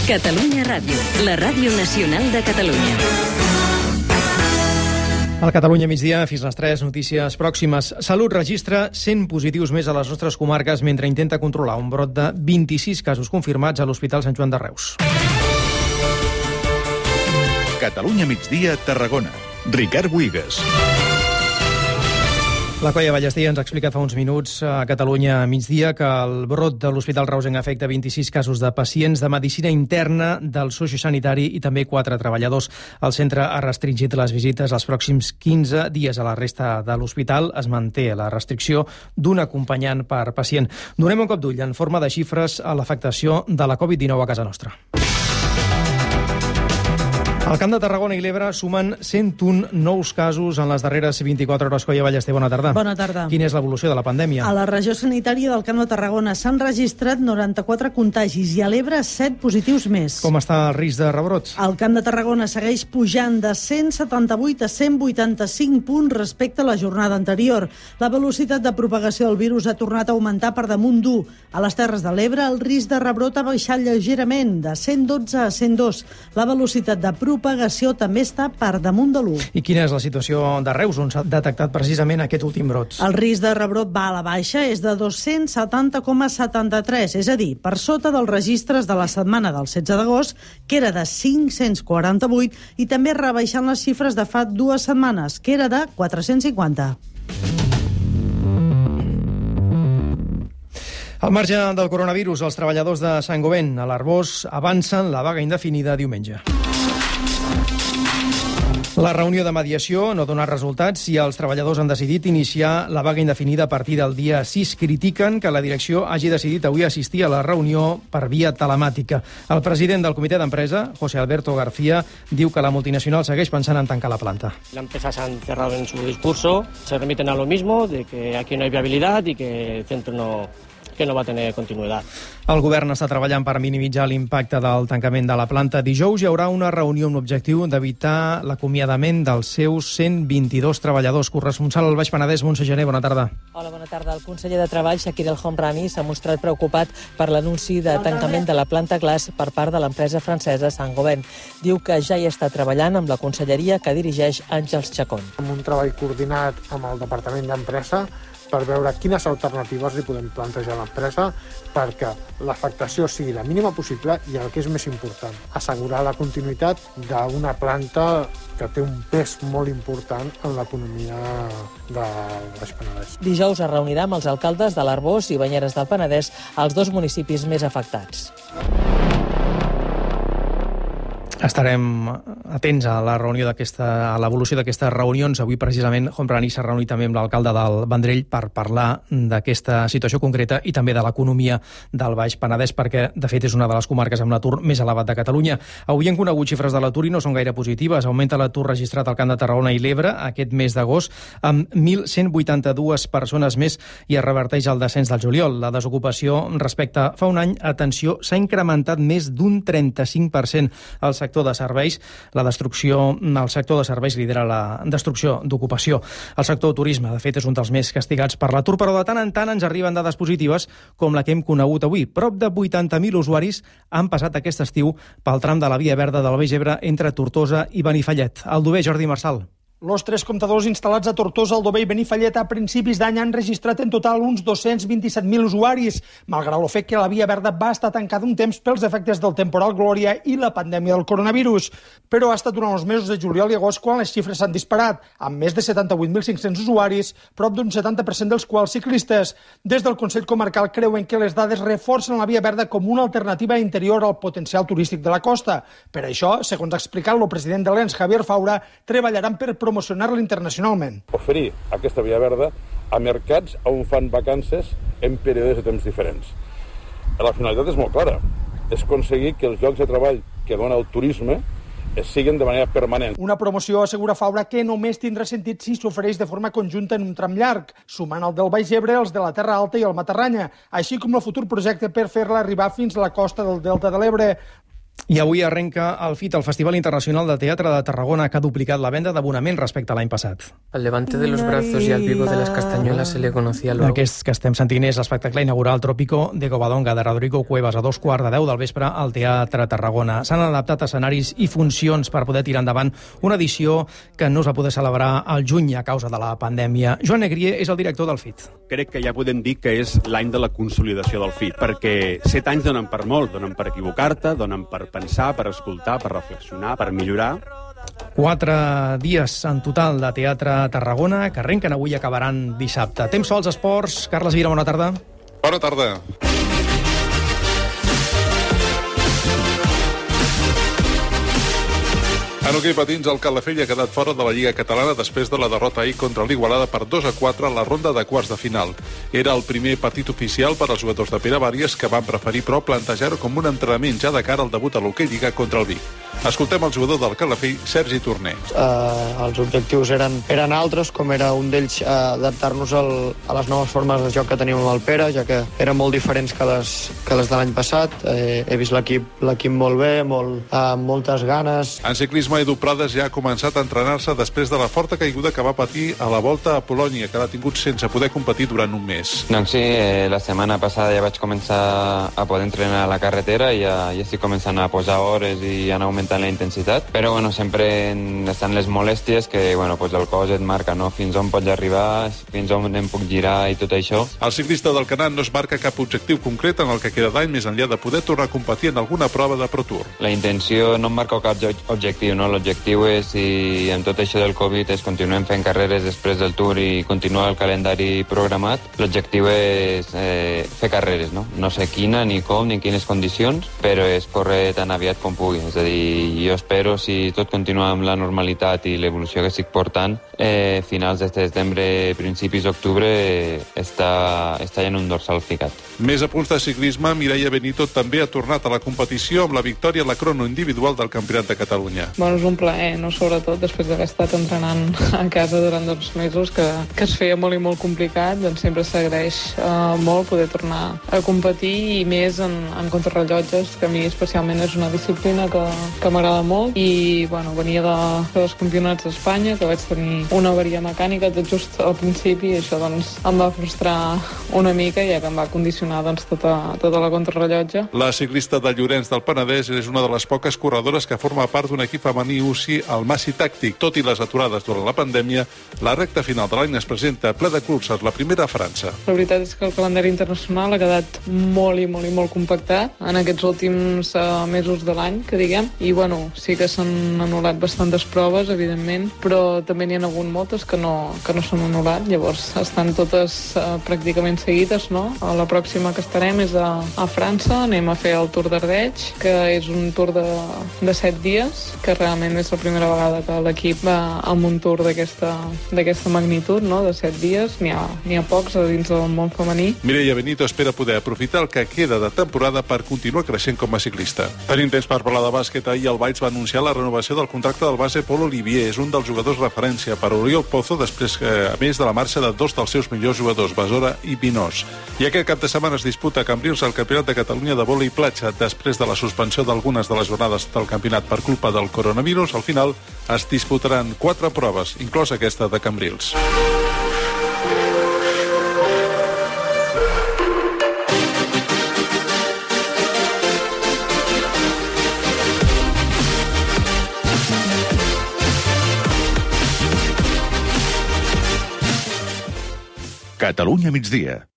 Catalunya Ràdio, la ràdio nacional de Catalunya. Al Catalunya migdia, fins les 3 notícies pròximes. Salut registra 100 positius més a les nostres comarques mentre intenta controlar un brot de 26 casos confirmats a l'Hospital Sant Joan de Reus. Catalunya migdia, Tarragona. Ricard Buigas. La Colla Ballester ens ha explicat fa uns minuts a Catalunya migdia que el brot de l'Hospital Reusenc afecta 26 casos de pacients de medicina interna, del sociosanitari i també 4 treballadors. El centre ha restringit les visites els pròxims 15 dies. A la resta de l'hospital es manté la restricció d'un acompanyant per pacient. Donem un cop d'ull en forma de xifres a l'afectació de la Covid-19 a casa nostra. Al Camp de Tarragona i l'Ebre sumen 101 nous casos en les darreres 24 hores. Colla Ballester, bona tarda. Bona tarda. Quina és l'evolució de la pandèmia? A la regió sanitària del Camp de Tarragona s'han registrat 94 contagis i a l'Ebre 7 positius més. Com està el risc de rebrots? El Camp de Tarragona segueix pujant de 178 a 185 punts respecte a la jornada anterior. La velocitat de propagació del virus ha tornat a augmentar per damunt d'1. A les Terres de l'Ebre el risc de rebrot ha baixat lleugerament, de 112 a 102. La velocitat de propagació també està per damunt de l'1. I quina és la situació de Reus, on s'ha detectat precisament aquest últim brot? El risc de rebrot va a la baixa, és de 270,73, és a dir, per sota dels registres de la setmana del 16 d'agost, que era de 548, i també rebaixant les xifres de fa 2 setmanes, que era de 450. Al marge del coronavirus, els treballadors de Saint-Gobain a l'Arboç avancen la vaga indefinida diumenge. La reunió de mediació no ha donat resultats i els treballadors han decidit iniciar la vaga indefinida a partir del dia 6. Critiquen que la direcció hagi decidit avui assistir a la reunió per via telemàtica. El president del comitè d'empresa, José Alberto García, diu que la multinacional segueix pensant en tancar la planta. La empresa se han cerrado en su discurso, se remiten a lo mismo, de que aquí no hay viabilidad y que el centro no va a tener continuidad. El govern està treballant per minimitzar l'impacte del tancament de la planta. Dijous hi haurà una reunió amb l'objectiu d'evitar l'acomiadament dels seus 122 treballadors. Corresponsal al Baix Penedès, Montse Gené, bona tarda. Hola, bona tarda. El conseller de Treball, Shakir El Homrani, s'ha mostrat preocupat per l'anunci de tancament de la planta Glass per part de l'empresa francesa Saint-Gobain. Diu que ja hi està treballant amb la conselleria que dirigeix Àngels Chacón. Amb un treball coordinat amb el Departament d'Empresa per veure quines alternatives li podem plantejar a l'empresa perquè l'afectació sigui la mínima possible i, el que és més important, assegurar la continuïtat d'una planta que té un pes molt important en l'economia del Baix Penedès. Dijous es reunirà amb els alcaldes de l'Arboç i Banyeres del Penedès, els 2 municipis més afectats. Estarem atents a la reunió a l'evolució d'aquestes reunions. Avui, precisament, Homrani s'ha reunit també amb l'alcalde del Vendrell per parlar d'aquesta situació concreta i també de l'economia del Baix Penedès, perquè, de fet, és una de les comarques amb l'atur més elevat de Catalunya. Avui hem conegut xifres de l'atur i no són gaire positives. Augmenta l'atur registrat al Camp de Tarragona i l'Ebre aquest mes d'agost amb 1.182 persones més i es reverteix el descens del juliol. La desocupació respecte a fa un any, atenció, s'ha incrementat més d'un 35%. El sector de serveis, el sector de serveis lidera la destrucció d'ocupació. El sector turisme, de fet, és un dels més castigats per l'atur, però de tant en tant ens arriben dades positives com la que hem conegut avui. Prop de 80.000 usuaris han passat aquest estiu pel tram de la Via Verda del Baix Ebre entre Tortosa i Benifallet. Aldover, Jordi Marçal. Los 3 comptadors instal·lats a Tortosa, Aldover i Benifallet a principis d'any han registrat en total uns 227.000 usuaris, malgrat el fet que la Via Verda va estar tancada un temps pels efectes del temporal Glòria i la pandèmia del coronavirus. Però ha estat durant els mesos de juliol i agost quan les xifres s'han disparat, amb més de 78.500 usuaris, prop d'un 70% dels quals ciclistes. Des del Consell Comarcal creuen que les dades reforcen la Via Verda com una alternativa interior al potencial turístic de la costa. Per això, segons ha explicat el president de l'ENS, Javier Faura, treballaran per promocionar-la internacionalment. Oferir aquesta Via Verda a mercats on fan vacances en períodes de temps diferents. La finalitat és molt clara, és aconseguir que els llocs de treball que dona el turisme siguen de manera permanent. Una promoció, assegura Faura, que només tindrà sentit si s'ofereix de forma conjunta en un tram llarg, sumant el del Baix Ebre, els de la Terra Alta i el Matarranya, així com el futur projecte per fer-la arribar fins a la costa del Delta de l'Ebre. I avui arrenca el FIT, el Festival Internacional de Teatre de Tarragona, que ha duplicat la venda d'abonament respecte a l'any passat. Al levante de los brazos y al vivo de las castañuelas se le conocía luego. Aquest que estem sentint és l'espectacle inaugural Trópico de Covadonga, de Rodrigo Cuevas, a 2:15 del vespre al Teatre Tarragona. S'han adaptat escenaris i funcions per poder tirar endavant una edició que no es va poder celebrar al juny a causa de la pandèmia. Joan Negrier és el director del FIT. Crec que ja podem dir que és l'any de la consolidació del FIT, perquè 7 anys donen per molt, donen per equivocar-te, donen per pensar, per escoltar, per reflexionar, per millorar. 4 dies en total de Teatre a Tarragona, que arrenquen avui i acabaran dissabte. Temps als esports. Carles Vira, bona tarda. Bona tarda. En hoquei patins, el Calafell ha quedat fora de la Lliga Catalana després de la derrota ahir contra l'Igualada per 2-4 a la ronda de quarts de final. Era el primer partit oficial per als jugadors de Pere Bàries, que van preferir, però, plantejar-ho com un entrenament ja de cara al debut a l'Hoquei Lliga contra el Vic. Escoltem el jugador del Calafell, Sergi Torner. Els objectius eren altres, com era un d'ells adaptar-nos a les noves formes de joc que tenim amb el Pere, ja que eren molt diferents que les de l'any passat. He vist l'equip molt bé, amb moltes ganes. En ciclisme, Edu Prades ja ha començat a entrenar-se després de la forta caiguda que va patir a la Volta a Polònia, que l'ha tingut sense poder competir durant un mes. Doncs sí, la setmana passada ja vaig començar a poder entrenar a la carretera i ja estic començant a posar hores i anar augmentant la intensitat, però bueno, sempre estan les molèsties que pues el cos et marca, no? Fins on pots arribar, fins on em puc girar i tot això. El ciclista del Canat no es marca cap objectiu concret en el que queda d'any, més enllà de poder tornar a competir en alguna prova de Pro Tour. La intenció no em marca cap objectiu, no? L'objectiu és, si amb tot això del Covid continuem fent carreres després del Tour i continuar el calendari programat, l'objectiu és fer carreres, no? No sé quina, ni com, ni quines condicions, però és córrer tan aviat com pugui. És a dir, jo espero, si tot continua amb la normalitat i l'evolució que estic portant, finals de setembre, principis d'octubre, està en un dorsal ficat. Més a punts de ciclisme, Mireia Benito també ha tornat a la competició amb la victòria a la crono individual del Campionat de Catalunya. Bueno, és un plaer, no? Sobretot després d'haver estat entrenant a casa durant 2 mesos, que es feia molt i molt complicat, doncs sempre s'agraeix molt poder tornar a competir, i més en contrarrellotges, que a mi especialment és una disciplina que m'agrada molt. I bueno, venia dels campionats d'Espanya, que vaig tenir una avaria mecànica tot just al principi, i això doncs em va frustrar una mica, ja que em va condicionar tota la contrarrellotge. La ciclista de Llorenç del Penedès és una de les poques corredores que forma part d'un equip femení UCI al Massi Tàctic. Tot i les aturades durant la pandèmia, la recta final de l'any es presenta ple de curses, la primera a França. La veritat és que el calendari internacional ha quedat molt compactat en aquests últims mesos de l'any, que diguem, i bueno, sí que s'han anul·lat bastantes proves, evidentment, però també n'hi ha hagut moltes que no s'han anul·lat, llavors estan totes pràcticament seguides, no? La pròxima que estarem és a França, anem a fer el Tour d'Ardèche, que és un tour de 7 dies, que realment és la primera vegada que l'equip va amb un tour d'aquesta magnitud, no? De 7 dies, n'hi ha pocs a dins del món femení. Mireia Benito espera poder aprofitar el que queda de temporada per continuar creixent com a ciclista. Tenim temps per parlar de bàsquet. Ahir el Valls va anunciar la renovació del contracte del base Pol Olivier. És un dels jugadors referència per Oriol Pozo, després, a més, de la marxa de 2 dels seus millors jugadors, Besora i Pinós. I aquest cap de setmana es disputa a Cambrils el Campionat de Catalunya de vòlei platja. Després de la suspensió d'algunes de les jornades del campionat per culpa del coronavirus, al final es disputaran 4 proves, inclosa aquesta de Cambrils. Catalunya migdia.